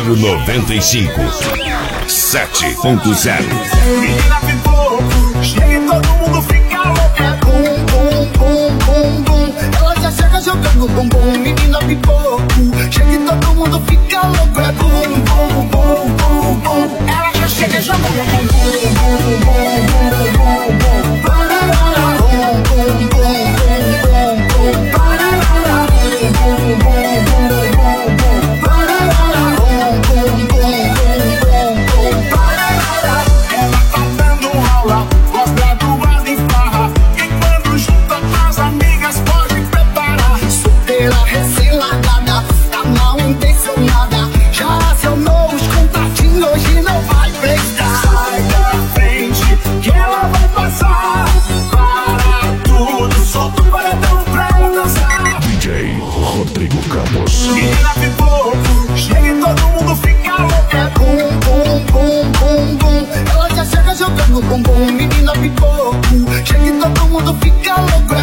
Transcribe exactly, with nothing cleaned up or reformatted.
Rádio noventa e cinco, sete ponto zero. Menina pipoco, chega e todo mundo fica louco. É bum, bum, bum, bum, bum. Ela já chega jogando bumbum. Menina pipoco, chega e todo mundo fica louco. É bum, bum, bum, bum, bum. Ela já chega jogando bumbum, bum, bum, bum, bum, bum. Parará, bum, bum, bum, bum, bum. Parará, bum, bum, bum, bum, bum. Parará, bum, bum, bum, bum, bum. Parará. Ela tá dando aula, gosta do bar de farra. E quando junta as amigas pode preparar. Solteira recém-largada, tá mal intencionada. Já acionou os contatinhos, hoje não vai prestar. Sai da frente que ela vai passar. Para tudo, solta o paredão pra ela dançar. D J Rodrigo Campos. Menina pipoco, chega e todo mundo fica louco. É bum, bum, bum, bum, bum. Ela já chega jogando bumbum. Menina pipoco, chega e todo mundo fica louco.